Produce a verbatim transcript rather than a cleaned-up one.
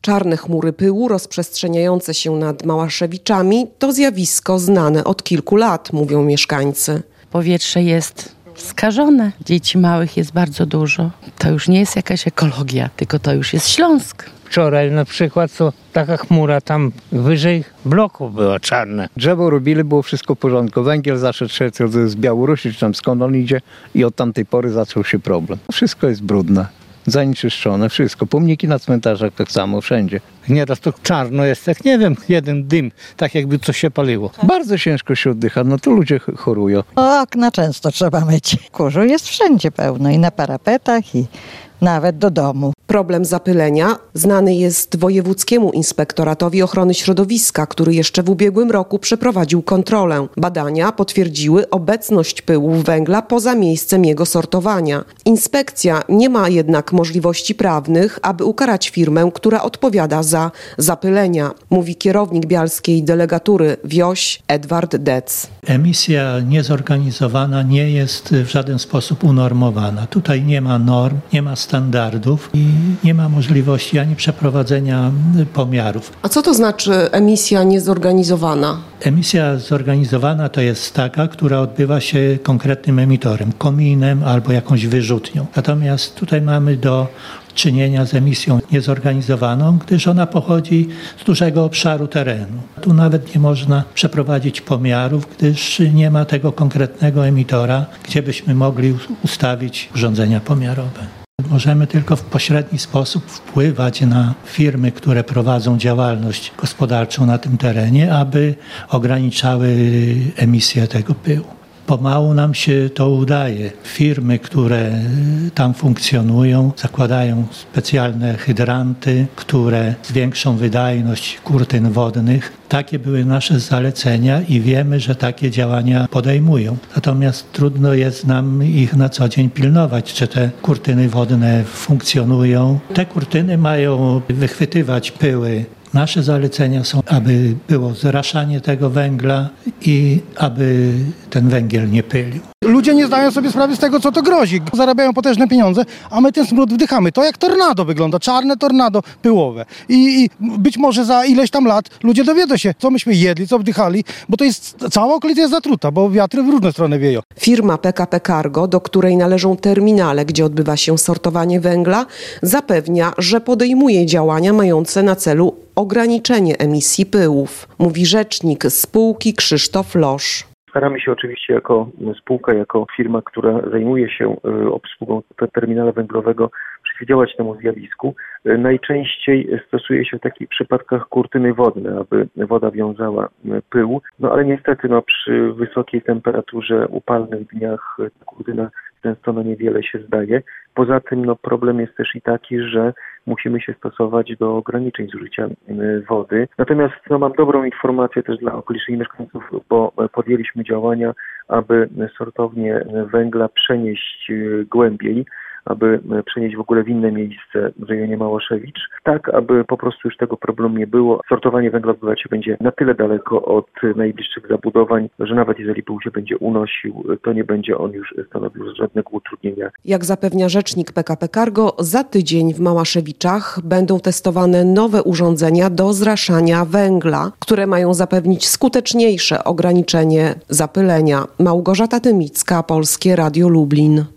Czarne chmury pyłu rozprzestrzeniające się nad Małaszewiczami to zjawisko znane od kilku lat, mówią mieszkańcy. Powietrze jest skażone. Dzieci małych jest bardzo dużo. To już nie jest jakaś ekologia, tylko to już jest Śląsk. Wczoraj na przykład to taka chmura tam wyżej bloku była czarna. Drzewo robili, było wszystko w porządku. Węgiel zaszedł z Białorusi, czy tam skąd on idzie i od tamtej pory zaczął się problem. Wszystko jest brudne, zanieczyszczone, wszystko. Pomniki na cmentarzach tak samo, wszędzie. Nieraz to czarno jest, jak nie wiem, jeden dym, tak jakby coś się paliło. Bardzo ciężko się oddycha, no to ludzie chorują. Okna często trzeba myć. Kurzu jest wszędzie pełno i na parapetach i nawet do domu. Problem zapylenia znany jest Wojewódzkiemu Inspektoratowi Ochrony Środowiska, który jeszcze w ubiegłym roku przeprowadził kontrolę. Badania potwierdziły obecność pyłu węgla poza miejscem jego sortowania. Inspekcja nie ma jednak możliwości prawnych, aby ukarać firmę, która odpowiada za zapylenia, mówi kierownik bialskiej delegatury Wioś Edward Dec. Emisja niezorganizowana nie jest w żaden sposób unormowana. Tutaj nie ma norm, nie ma standardów i nie ma możliwości ani przeprowadzenia pomiarów. A co to znaczy emisja niezorganizowana? Emisja zorganizowana to jest taka, która odbywa się konkretnym emitorem, kominem albo jakąś wyrzutnią. Natomiast tutaj mamy do czynienia z emisją niezorganizowaną, gdyż ona pochodzi z dużego obszaru terenu. Tu nawet nie można przeprowadzić pomiarów, gdyż nie ma tego konkretnego emitora, gdzie byśmy mogli ustawić urządzenia pomiarowe. Możemy tylko w pośredni sposób wpływać na firmy, które prowadzą działalność gospodarczą na tym terenie, aby ograniczały emisję tego pyłu. Pomału nam się to udaje. Firmy, które tam funkcjonują, zakładają specjalne hydranty, które zwiększą wydajność kurtyn wodnych. Takie były nasze zalecenia i wiemy, że takie działania podejmują. Natomiast trudno jest nam ich na co dzień pilnować, czy te kurtyny wodne funkcjonują. Te kurtyny mają wychwytywać pyły. Nasze zalecenia są, aby było zraszanie tego węgla i aby ten węgiel nie pylił. Ludzie nie zdają sobie sprawy z tego, co to grozi. Zarabiają potężne pieniądze, a my ten smród wdychamy. To jak tornado wygląda, czarne tornado pyłowe. I, I być może za ileś tam lat ludzie dowiedzą się, co myśmy jedli, co wdychali, bo to jest, cała okolica jest zatruta, bo wiatry w różne strony wieją. Firma P K P Cargo, do której należą terminale, gdzie odbywa się sortowanie węgla, zapewnia, że podejmuje działania mające na celu ograniczenie emisji pyłów, mówi rzecznik spółki Krzysztof Losz. Staramy się oczywiście jako spółka, jako firma, która zajmuje się obsługą terminala węglowego, przeciwdziałać temu zjawisku. Najczęściej stosuje się w takich przypadkach kurtyny wodne, aby woda wiązała pył, no ale niestety no, przy wysokiej temperaturze, upalnych dniach kurtyna często no, niewiele się zdaje. Poza tym no, problem jest też i taki, że musimy się stosować do ograniczeń zużycia wody. Natomiast no, mam dobrą informację też dla okolicznych mieszkańców, bo podjęliśmy działania, aby sortownię węgla przenieść głębiej, aby przenieść w ogóle w inne miejsce w rejonie Małaszewicz, tak aby po prostu już tego problemu nie było. Sortowanie węgla odbywać się będzie na tyle daleko od najbliższych zabudowań, że nawet jeżeli pył się będzie unosił, to nie będzie on już stanowił żadnego utrudnienia. Jak zapewnia rzecznik P K P Cargo, za tydzień w Małaszewiczach będą testowane nowe urządzenia do zraszania węgla, które mają zapewnić skuteczniejsze ograniczenie zapylenia. Małgorzata Tymicka, Polskie Radio Lublin.